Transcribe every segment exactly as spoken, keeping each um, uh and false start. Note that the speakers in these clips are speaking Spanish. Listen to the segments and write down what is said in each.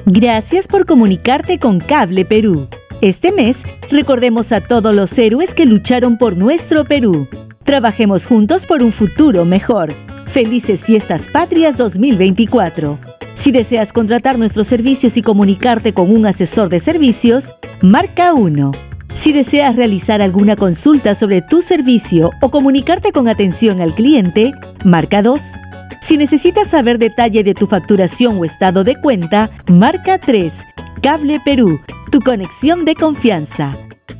Gracias por comunicarte con Cable Perú. Este mes, recordemos a todos los héroes que lucharon por nuestro Perú. Trabajemos juntos por un futuro mejor. Felices Fiestas Patrias dos mil veinticuatro. Si deseas contratar nuestros servicios y comunicarte con un asesor de servicios, marca uno. Si deseas realizar alguna consulta sobre tu servicio o comunicarte con atención al cliente, marca dos. Si necesitas saber detalle de tu facturación o estado de cuenta, marca tres. Cable Perú, tu conexión de confianza.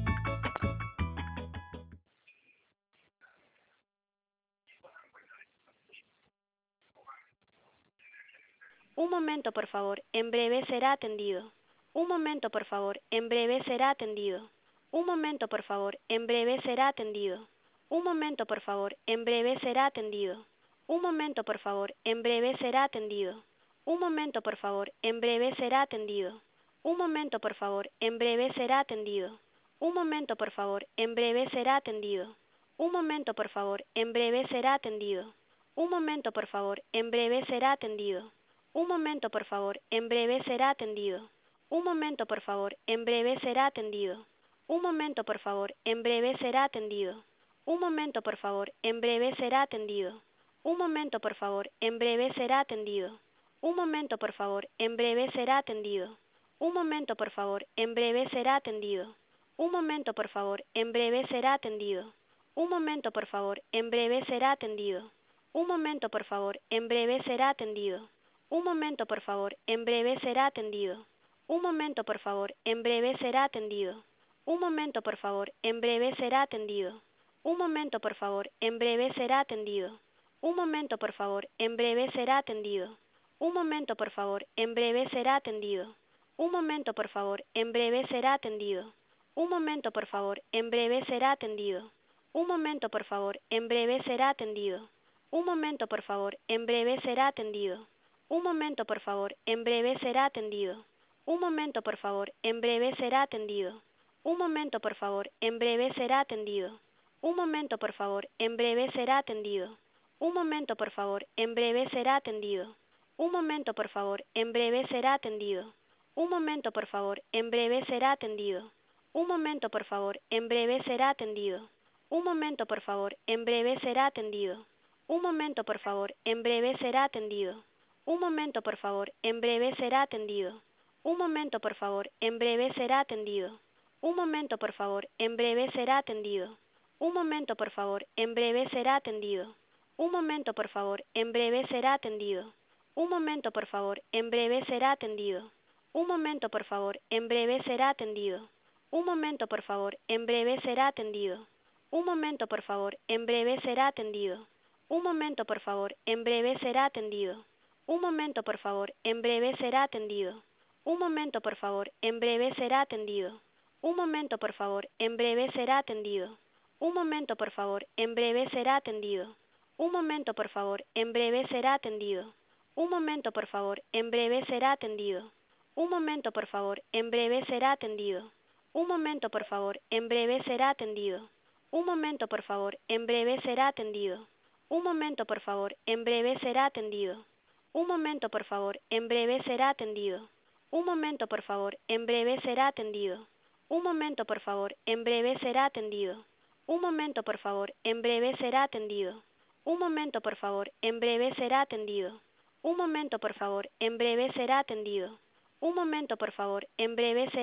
Un momento, por favor, en breve será atendido. Un momento, por favor, en breve será atendido. Un momento, por favor, en breve será atendido. Un momento, por favor, en breve será atendido. Un momento, por favor, en breve será atendido. Un momento, por favor, en breve será atendido. Un momento, por favor, en breve será atendido. Un momento, por favor, en breve será atendido. Un momento, por favor, en breve será atendido. Un momento, por favor, en breve será atendido. Un momento, por favor, en breve será atendido. Un momento, por favor, en breve será atendido. Un momento, por favor, en breve será atendido. Un momento, por favor, en breve será atendido. Un momento, por favor, en breve será atendido. Un momento, por favor, en breve será atendido. Un momento, por favor, en breve será atendido. Un momento, por favor, en breve será atendido. Un momento, por favor, en breve será atendido. Un momento, por favor, en breve será atendido. Un momento, por favor, en breve será atendido. Un momento, por favor, en breve será atendido. Un momento, por favor, en breve será atendido. Un momento, por favor, en breve será atendido. Un momento, por favor, en breve será atendido. Un momento, por favor, en breve será atendido. Un momento, por favor, en breve será atendido. Un momento, por favor, en breve será atendido. Un momento, por favor, en breve será atendido. Un momento, por favor, en breve será atendido. Un momento, por favor, en breve será atendido. Un momento, por favor, en breve será atendido. Un momento, por favor, en breve será atendido. Un momento, por favor, en breve será atendido. Un momento, por favor, en breve será atendido. Un momento, por favor, en breve será atendido. Un momento, por favor, en breve será atendido. Un momento, por favor, en breve será atendido. Un momento, por favor, en breve será atendido. Un momento, por favor, en breve será atendido. Un momento, por favor, en breve será atendido. Un momento, por favor, en breve será atendido. Un momento, por favor, en breve será atendido. Un momento, por favor, en breve será atendido. Un momento, por favor, en breve será atendido. Un momento, por favor, en breve será atendido. Un momento, por favor, en breve será atendido. Un momento, por favor, en breve será atendido. Un momento, por favor, en breve será atendido. Un momento, por favor, en breve será atendido. Un momento, por favor, en breve será atendido. Un momento, por favor, en breve será atendido. Un momento, por favor, en breve será atendido. Un momento, por favor, en breve será atendido. Un momento, por favor, en breve será atendido. Un momento, por favor, en breve será atendido. Un momento, por favor, en breve será atendido. Un momento, por favor, en breve será atendido. Un momento, por favor, en breve será atendido. Un momento, por favor, en breve será atendido. Un momento, por favor, en breve será atendido. Un momento, por favor, en breve será atendido. Un momento, por favor, en breve será atendido. Un momento, por favor, en breve será atendido. Un momento, por favor, en breve será atendido. Un momento, por favor, en breve será atendido. Un momento, por favor, en breve será